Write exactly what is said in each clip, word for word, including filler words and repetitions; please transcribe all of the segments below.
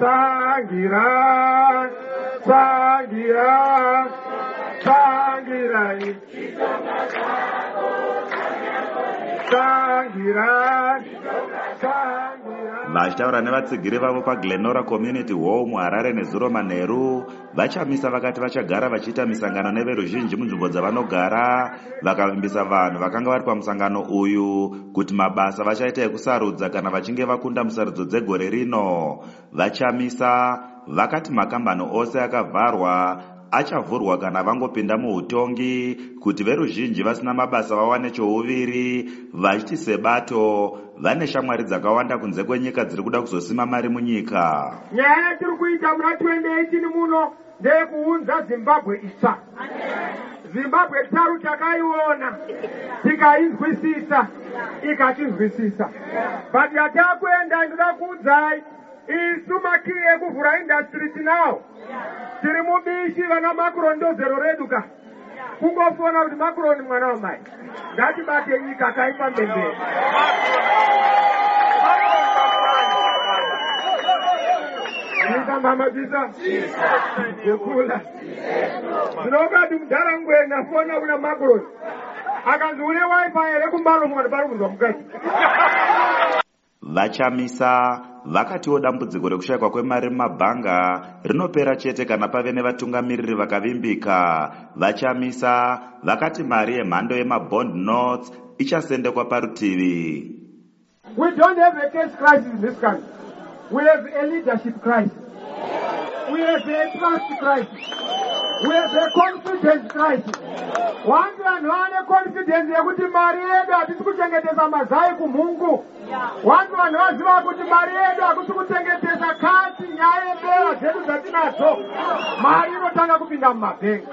Sangira, Sangira, Sangira, Sangira, Sangira. Vachitaura nevatsigiri vavo paGlenora Community Hall muHarare neZuro manheru vachamisa vakati vachagara vachiita misangano neveruzhinji munzvimbo dzavanogara, vakavimbisa vanhu vakanga vari pamusangano uyu kuti mabasa vachaita ekusarudza kana vachinge vakunda musarudzo dzegore rino. Vachamisa vakati makambani ose akavharwa achavhurwa kana vangopinda muutongi kuti veruzhinji vasina mabasa vawane chouviri, vachiti sebato vane shamwari dzakawanda kunze kwenyika dziri kuda kuzosima mari munyika. Nyaya yatiri kuita muna twenty eighteen muno ndeyekuunza Zimbabwe itsva. Zimbabwe tsaru takaiona tikainzwisisa ikatinzwisisa, but yatakuenda ndoda kuudzai isu makiri ekuvhura industry tinawo tiri mubishi vana Macron ndozero redu ka kungofona kuti Macron mwana wamai ngatibate nyika kaipa mbembere. Nyika mama bisa yekula zvinokati mudhara ngwena fona kuna Macron akanzi une wifi ere kumbalo mwana pari kunzwa mukati. Vachamisa vakatiwo dambudziko rekushayikwa kwemari mumabhanga rinopera chete kana pave nevatungamiriri vakavimbika. Vachamisa vakati mari yemhando yemabond notes ichasendekwa parutivi. We don't have a cash crisis in this country. We have a leadership crisis. We have a trust crisis. We have a confidence crisis. Wantu vanhu vane confidence yekuti mari yedu hatisi kuchengetesa mazai kumungu. Wantu vanhu vaziva kuti mari yedu hakusi kuchengetesa kati nyaya yembeva dzedu dzatinadzo. Mari inotanga kupinda mumabhengi.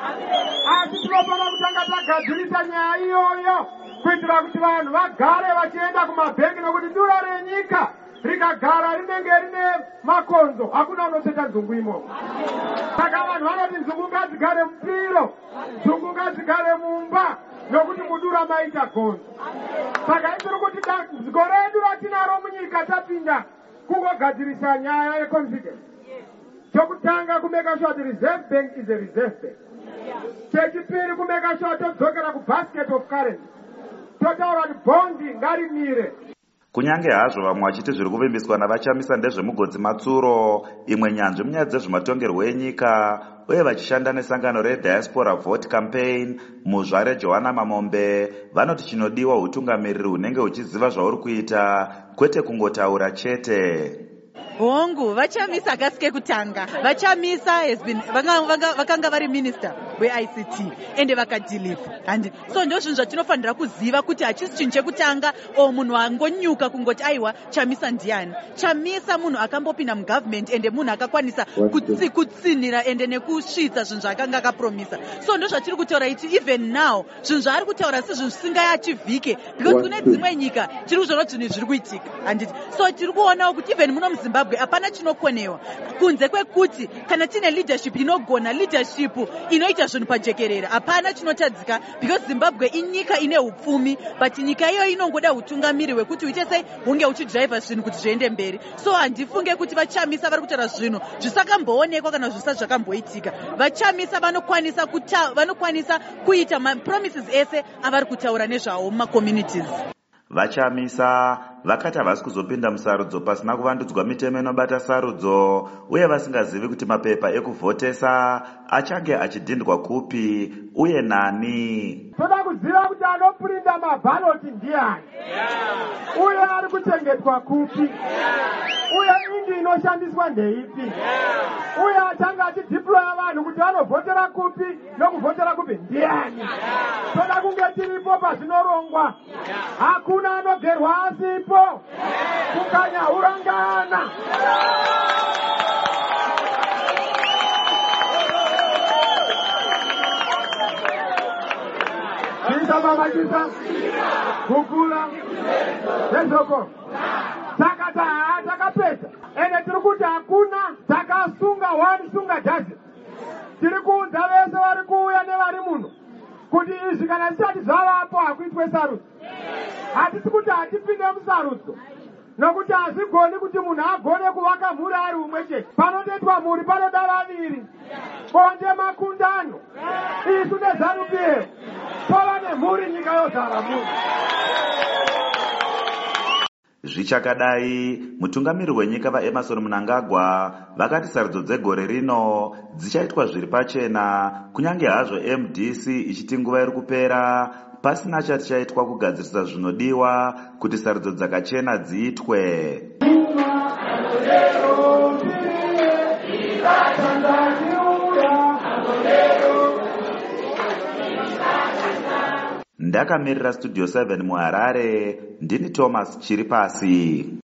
Asi tinofana kutanga tagadzirisa nyaya iyoyo kuitira kuti vanhu vagare vachienda kumabhengi nokuti dura renyika rikagara rinenge rine makonzo hakuna unoseta nzungu imomo. Saka vanhu vanoti nzungu ngadzigare mupiro, nzungu ngadzigare mumba nokuti mudura maita gonzo. Saka itiri kuti gore redu ratinaro munyika tapinda kungogadzirisa nyaya yeconfidence. Chokutanga kumeka sure the reserve bank is a reserve bank. Chechipiri kumeka sure todzokera kubasket of currency. Totaura kuti bondi ngarimire. Kunyange hazvo vamwe vachiti zviri kuvimbiswa navachamisa ndezvemugodzi matsuro, imwe nyanzvi munyaya dzezvematongerwo enyika uye vachishanda nesangano reDiaspora Vote Campaign muzvare Johanna Mamombe vanoti chinodiwa utungamiriri hunenge huchiziva zvauri kuita kwete kungotaura chete. Hongu vachamisa akasike kutanga vachamisa has been vakanga vari minister we-I C T ende vakadhilipa and so ndo zvinhu zvatinofanira kuziva kuti hachisi chinhu chekutanga o munhu angonyuka kungoti aiwa chamisa ndiani. Chamisa munhu akambopinda mugovernment ende munhu akakwanisa kutsinira ende nekusvitsa zvinhu zvaakanga akapromisa. So ndo zvatiri kutaura iti even now zvinhu zvaari kutaura si zvinhu zvisingayachivhike because kune dzimwe nyika tiri kuzvona kuti zvinhu zviri kuitika handiti. So tiri kuonawo kuti even muno muZimbabwe hapana chinokonewa kunze kwekuti kana tine leadership inogona, leadership inoita zvinhu pajekerera, hapana chinotadzika because Zimbabwe inyika ine hupfumi but nyika iyo inongoda utungamiri wekuti uite sei hunge uchidriva zvinhu kuti zviende mberi. So handifunge kuti vachamisa vari kutaura zvinhu zvisakamboonekwa kana zvisati zvakamboitika. Vachamisa vanokwanisa kuta vanokwanisa kuita mapromises ese avari kutaura nezvawo mumacommunities. Vachamisa vakati havasi kuzopinda musarudzo pasina kuvandudzwa mitemo inobata sarudzo uye vasingazivi kuti mapepa ekuvhotesa achange achidhindwa kupi uye nani. Toda kuziva kuti anopurinda mabhaloti ndiani uye ari kuchengetwa kupi uye indi inoshandiswa ndeipi uye achange achidhiploya vanhu kuti vanovhotera kupi nokuvhotera kupi ndiani. Toda kunge tiripo pazvinorongwa, hakuna anogerwa asipo kukanya urangana. Kisa mama kisa kukula nezoko takata takapeta ene tiri kuti hakuna takasunga one sunga dozen. Tiri kuudza vese vari kuuya nevari muno kuti izvi kana zvisati zvavapo hakuitwe sarudzo. Hatisi kuti hatipinde musarudzo nokuti hazvigoni kuti munhu agone kuvaka mhuri ari umwe chete. Panotoitwa mhuri panoda vaviri. Bonde makundano. Isu nezanupie. Tova nemhuri nyika yozara mhuri. Zvichakadai, mutungamiri wenyika vaEmmerson Mnangagwa vakati sarudzo dzegore rino dzichaitwa zviri pachena, kunyange hazvo M D C ichiti nguva iri kupera pasina chati chaitwa kugadzirisa zvinodiwa kuti sarudzo dzakachena dziitwe. Ndakamirira Studio seven muHarare, ndini Thomas Chiripasi.